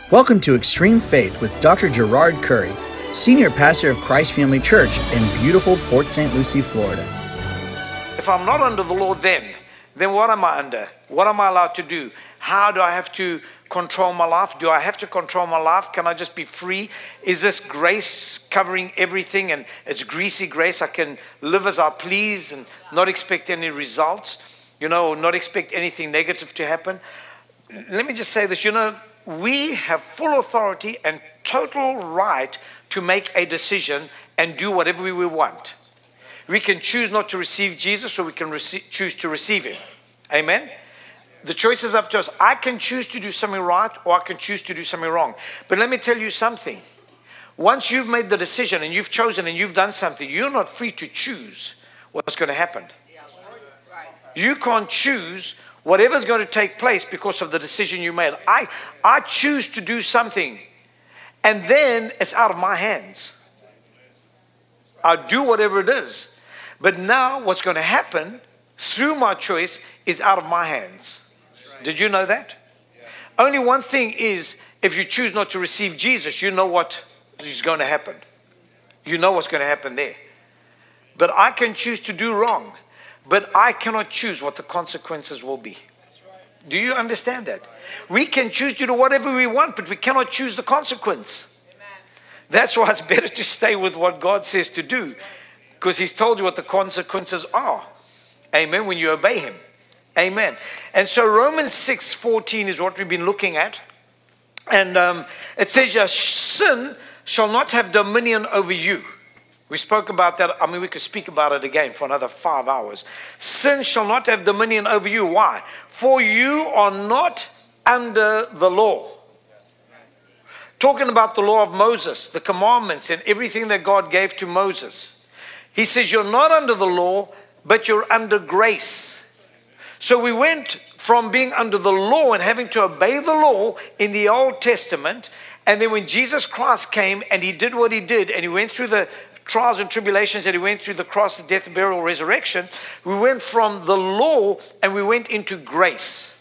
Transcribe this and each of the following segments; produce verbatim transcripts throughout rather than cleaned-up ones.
Welcome to Extreme Faith with Doctor Gerard Curry, Senior Pastor of Christ Family Church in beautiful Port Saint Lucie, Florida. If I'm not under the law then, then what am I under? What am I allowed to do? How do I have to control my life? Do I have to control my life? Can I just be free? Is this grace covering everything and it's greasy grace? I can live as I please and not expect any results, you know, or not expect anything negative to happen. Let me just say this, you know, we have full authority and total right to make a decision and do whatever we want. We can choose not to receive Jesus, or we can receive, choose to receive him. Amen? The choice is up to us. I can choose to do something right, or I can choose to do something wrong. But let me tell you something. Once you've made the decision and you've chosen and you've done something, you're not free to choose what's going to happen. You can't choose whatever's going to take place because of the decision you made. I, I choose to do something, and then it's out of my hands. I'll do whatever it is. But now what's going to happen through my choice is out of my hands. Did you know that? Only one thing is, if you choose not to receive Jesus, you know what is going to happen. You know what's going to happen there. But I can choose to do wrong. But I cannot choose what the consequences will be. Do you understand that? We can choose to do whatever we want, but we cannot choose the consequence. That's why it's better to stay with what God says to do, because he's told you what the consequences are. Amen. When you obey him. Amen. And so Romans six fourteen is what we've been looking at. And um, it says, your sin shall not have dominion over you. We spoke about that. I mean, we could speak about it again for another five hours. Sin shall not have dominion over you. Why? For you are not under the law. Talking about the law of Moses, the commandments and everything that God gave to Moses. He says you're not under the law, but you're under grace. So we went from being under the law and having to obey the law in the Old Testament. And then when Jesus Christ came and he did what he did and he went through the trials and tribulations that he went through, the cross, the death, burial, resurrection, we went from the law and we went into grace.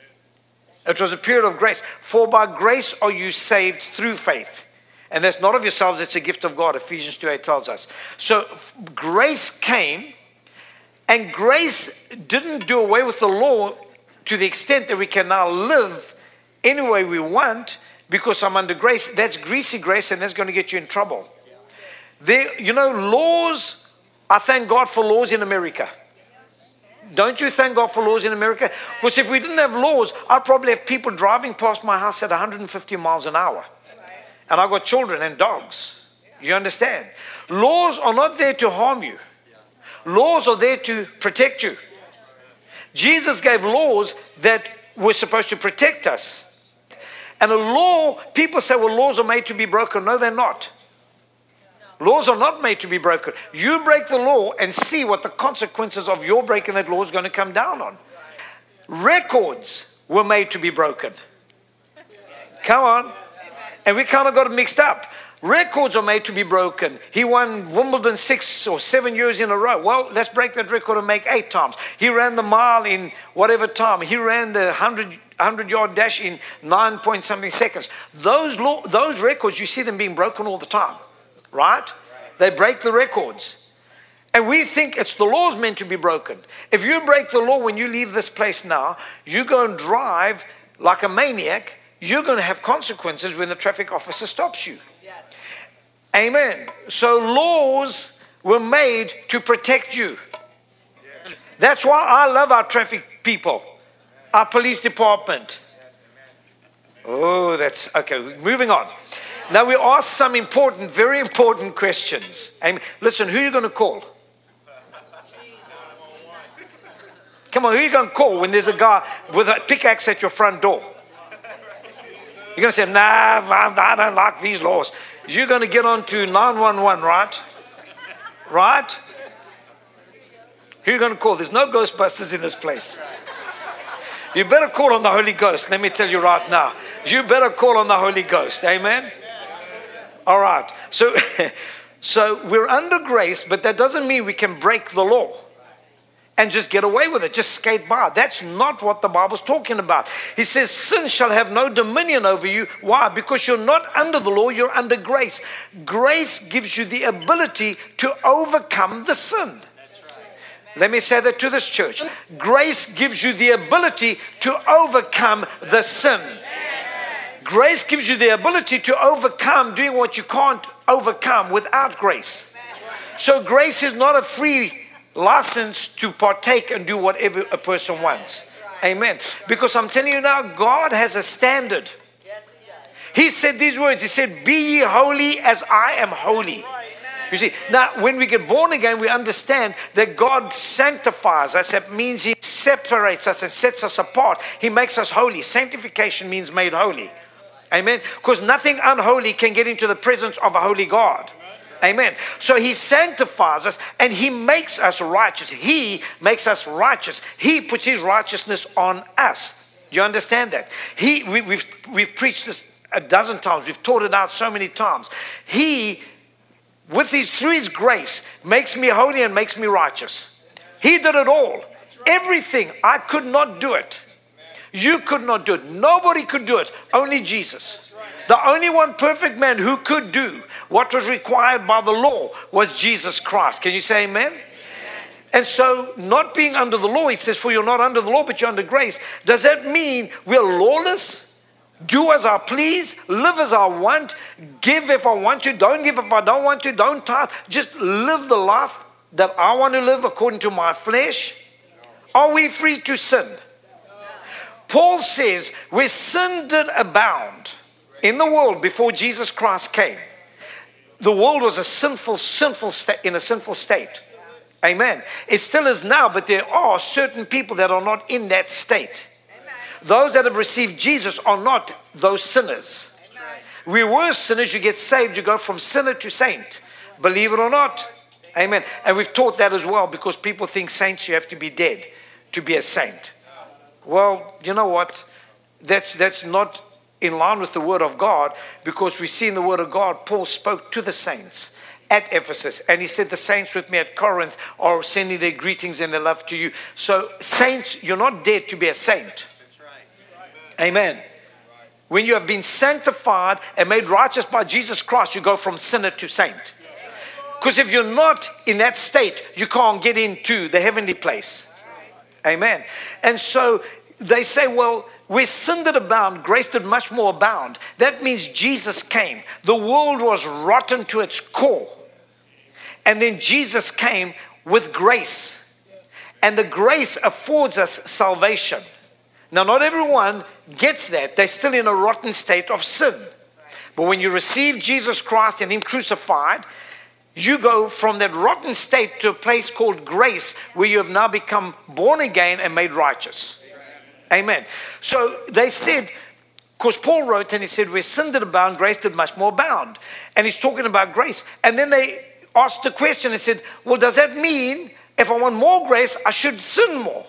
It was a period of grace. For by grace are you saved through faith. And that's not of yourselves, it's a gift of God. Ephesians two eight tells us. So grace came, and grace didn't do away with the law to the extent that we can now live any way we want because I'm under grace. That's greasy grace, and that's going to get you in trouble. There, you know, laws, I thank God for laws in America. Don't you thank God for laws in America? Because if we didn't have laws, I'd probably have people driving past my house at one hundred fifty miles an hour. And I've got children and dogs. You understand? Laws are not there to harm you. Laws are there to protect you. Jesus gave laws that were supposed to protect us. And a law, people say, well, laws are made to be broken. No, they're not. Laws are not made to be broken. You break the law and see what the consequences of your breaking that law is going to come down on. Records were made to be broken. Come on. And we kind of got it mixed up. Records are made to be broken. He won Wimbledon six or seven years in a row. Well, let's break that record and make eight times. He ran the mile in whatever time. He ran the one hundred yard dash in nine point something seconds. Those law, those records, you see them being broken all the time. Right? They break the records. And we think it's the laws meant to be broken. If you break the law when you leave this place now, you go and drive like a maniac, you're going to have consequences when the traffic officer stops you. Amen. So laws were made to protect you. That's why I love our traffic people, our police department. Oh, that's okay. Moving on. Now we ask some important, very important questions. Amen. Listen, who are you going to call? Come on, who are you going to call when there's a guy with a pickaxe at your front door? You're going to say, nah, I don't like these laws. You're going to get on to nine one one, right? Right? Who are you going to call? There's no Ghostbusters in this place. You better call on the Holy Ghost. Let me tell you right now. You better call on the Holy Ghost. Amen? All right. So, so we're under grace, but that doesn't mean we can break the law. and just get away with it, just skate by. That's not what the Bible's talking about. He says, sin shall have no dominion over you. Why? Because you're not under the law, you're under grace. Grace gives you the ability to overcome the sin. Let me say that to this church. Grace gives you the ability to overcome the sin. Grace gives you the ability to overcome doing what you can't overcome without grace. So grace is not a free license to partake and do whatever a person wants. Amen. Because I'm telling you now, God has a standard. He said these words. He said, be ye holy as I am holy. You see, now when we get born again, we understand that God sanctifies us. It means He separates us and sets us apart. He makes us holy. Sanctification means made holy. Amen. Because nothing unholy can get into the presence of a holy God. Amen. So He sanctifies us and He makes us righteous. He makes us righteous. He puts His righteousness on us. Do you understand that? He, we, we've, we've preached this a dozen times. We've taught it out so many times. He, with His, through His grace, makes me holy and makes me righteous. He did it all. Everything. I could not do it. You could not do it. Nobody could do it. Only Jesus. The only one perfect man who could do what was required by the law was Jesus Christ. Can you say amen? Amen? And so, not being under the law, He says, for you're not under the law, but you're under grace. Does that mean we're lawless? Do as I please, live as I want, give if I want to, don't give if I don't want to, don't tithe. Just live the life that I want to live according to my flesh? Are we free to sin? Paul says, where sin did abound in the world before Jesus Christ came, the world was a sinful, sinful state, in a sinful state. Amen. It still is now, but there are certain people that are not in that state. Those that have received Jesus are not those sinners. We were sinners. You get saved. You go from sinner to saint. Believe it or not. Amen. And we've taught that as well, because people think saints, you have to be dead to be a saint. Well, you know what? That's, that's not in line with the Word of God, because we see in the Word of God, Paul spoke to the saints at Ephesus, and he said the saints with me at Corinth are sending their greetings and their love to you. So saints, you're not dead to be a saint. Amen. When you have been sanctified and made righteous by Jesus Christ, you go from sinner to saint. Because if you're not in that state, you can't get into the heavenly place. Amen. And so they say, well, where sin did abound, grace did much more abound. That means Jesus came. The world was rotten to its core. And then Jesus came with grace. And the grace affords us salvation. Now, not everyone gets that. They're still in a rotten state of sin. But when you receive Jesus Christ and Him crucified, you go from that rotten state to a place called grace, where you have now become born again and made righteous. Amen. So they said, because Paul wrote and he said, where sin did abound, grace did much more abound. And he's talking about grace. And then they asked the question and said, well, does that mean if I want more grace, I should sin more?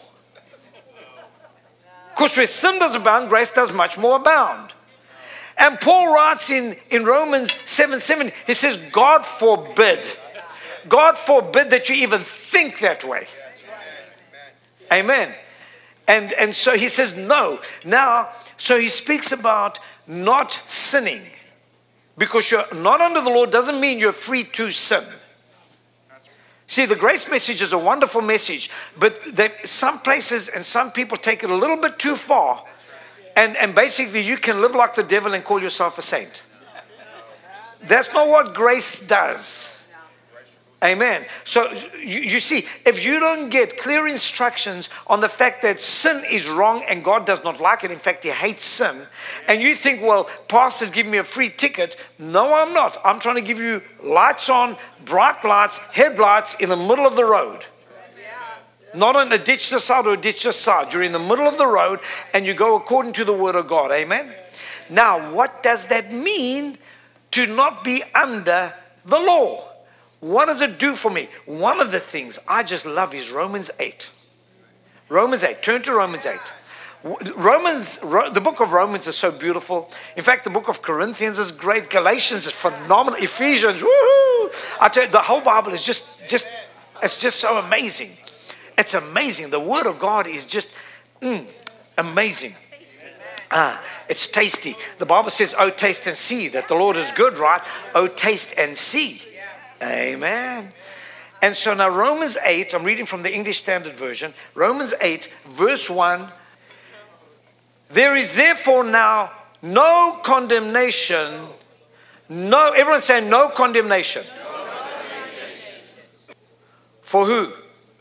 Because where sin does abound, grace does much more abound. And Paul writes in, in Romans seven seven, he says, God forbid. God forbid that you even think that way. Amen. And, and so he says, no. Now, so he speaks about not sinning. Because you're not under the law doesn't mean you're free to sin. See, the grace message is a wonderful message, but they, some places and some people take it a little bit too far. And, and basically you can live like the devil and call yourself a saint. That's not what grace does. Amen. So you, you see, if you don't get clear instructions on the fact that sin is wrong and God does not like it, in fact, He hates sin, and you think, well, pastor's giving me a free ticket. No, I'm not. I'm trying to give you lights on, bright lights, headlights in the middle of the road. Not on a ditch this side or a ditch this side. You're in the middle of the road and you go according to the Word of God. Amen. Now, what does that mean to not be under the law? What does it do for me? One of the things I just love is Romans eight. Romans eight. Turn to Romans eight. Romans, the book of Romans is so beautiful. In fact, the book of Corinthians is great. Galatians is phenomenal. Ephesians, woohoo! I tell you, the whole Bible is just, just, it's just so amazing. It's amazing. The Word of God is just mm, amazing. Ah, it's tasty. The Bible says, oh, taste and see that the Lord is good, right? Oh, taste and see. Amen. And so now Romans eight, I'm reading from the English Standard Version. Romans eight, verse one. There is therefore now no condemnation. No, everyone say no condemnation. No condemnation. For who?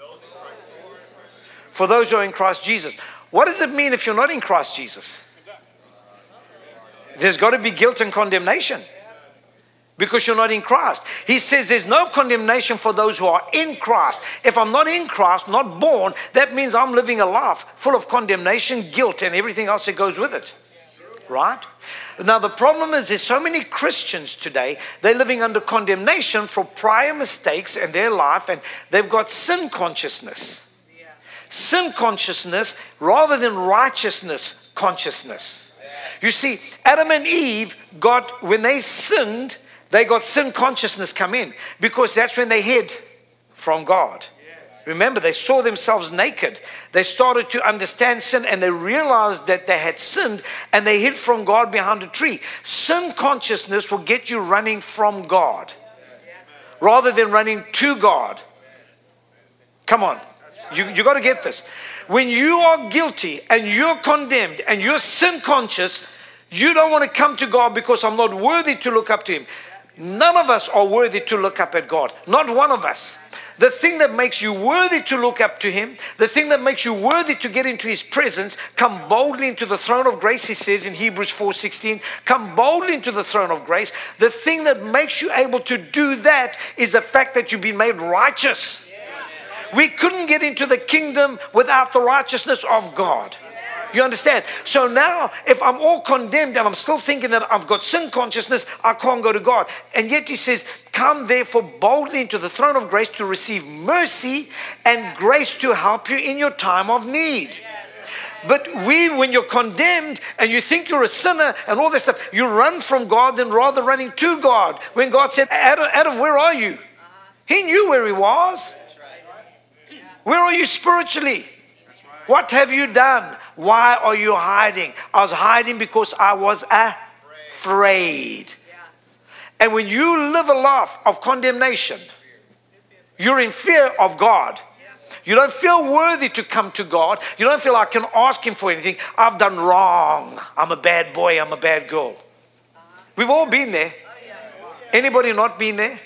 For those who are in Christ Jesus. What does it mean if you're not in Christ Jesus? There's got to be guilt and condemnation because you're not in Christ. He says there's no condemnation for those who are in Christ. If I'm not in Christ, not born, that means I'm living a life full of condemnation, guilt, and everything else that goes with it. Right? Now the problem is there's so many Christians today, they're living under condemnation for prior mistakes in their life, and they've got sin consciousness. Sin consciousness rather than righteousness consciousness. You see, Adam and Eve got, when they sinned, they got sin consciousness come in because that's when they hid from God. Remember, they saw themselves naked. They started to understand sin and they realized that they had sinned and they hid from God behind a tree. Sin consciousness will get you running from God rather than running to God. Come on. You, you got to get this. When you are guilty and you're condemned and you're sin conscious, you don't want to come to God because I'm not worthy to look up to Him. None of us are worthy to look up at God. Not one of us. The thing that makes you worthy to look up to Him, the thing that makes you worthy to get into His presence, come boldly into the throne of grace, He says in Hebrews four sixteen, come boldly into the throne of grace. The thing that makes you able to do that is the fact that you've been made righteous. We couldn't get into the kingdom without the righteousness of God. You understand? So now, if I'm all condemned and I'm still thinking that I've got sin consciousness, I can't go to God. And yet He says, come therefore boldly into the throne of grace to receive mercy and grace to help you in your time of need. But we, when you're condemned and you think you're a sinner and all this stuff, you run from God than rather running to God. When God said, Adam, Adam, where are you? He knew where he was. Where are you spiritually? What have you done? Why are you hiding? I was hiding because I was afraid. And when you live a life of condemnation, you're in fear of God. You don't feel worthy to come to God. You don't feel I can ask Him for anything. I've done wrong. I'm a bad boy. I'm a bad girl. We've all been there. Anybody not been there?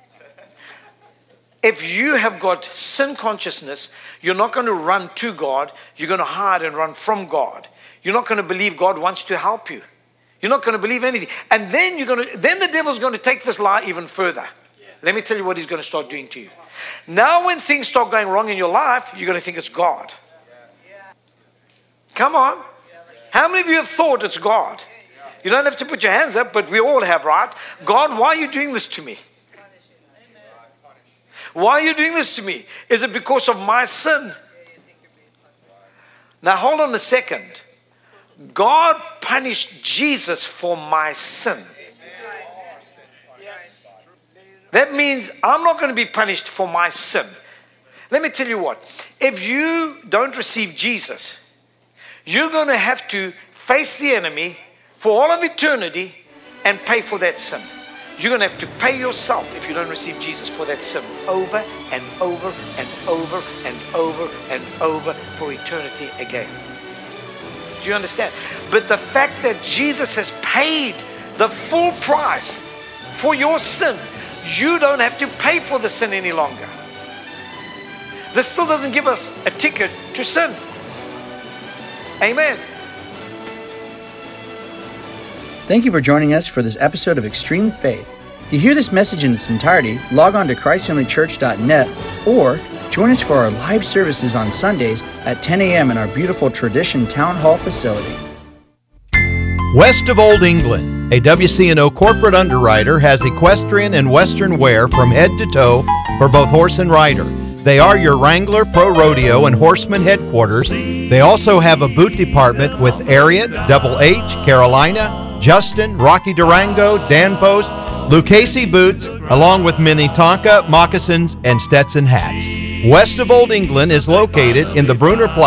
If you have got sin consciousness, you're not going to run to God. You're going to hide and run from God. You're not going to believe God wants to help you. You're not going to believe anything. And then you're going to, then the devil's going to take this lie even further. Yeah. Let me tell you what he's going to start doing to you. Now when things start going wrong in your life, you're going to think it's God. Yeah. Come on. How many of you have thought it's God? You don't have to put your hands up, but we all have, right? God, why are you doing this to me? Why are you doing this to me? Is it because of my sin? Now hold on a second. God punished Jesus for my sin. That means I'm not going to be punished for my sin. Let me tell you what. If you don't receive Jesus, you're going to have to face the enemy for all of eternity and pay for that sin. You're going to have to pay yourself if you don't receive Jesus for that sin over and over and over and over and over for eternity again. Do you understand? But the fact that Jesus has paid the full price for your sin, you don't have to pay for the sin any longer. This still doesn't give us a ticket to sin. Amen. Thank you for joining us for this episode of Extreme Faith. To hear this message in its entirety, log on to christ family church dot net or join us for our live services on Sundays at ten a.m. in our beautiful Tradition Town Hall facility. West of Old England, a W C N O corporate underwriter has equestrian and western wear from head to toe for both horse and rider. They are your Wrangler Pro Rodeo and Horseman headquarters. They also have a boot department with Ariat, Double H, Carolina, Justin, Rocky Durango, Dan Post, Lucchese boots, along with Minnetonka, moccasins, and Stetson hats. West of Old England is located in the Bruner Plaza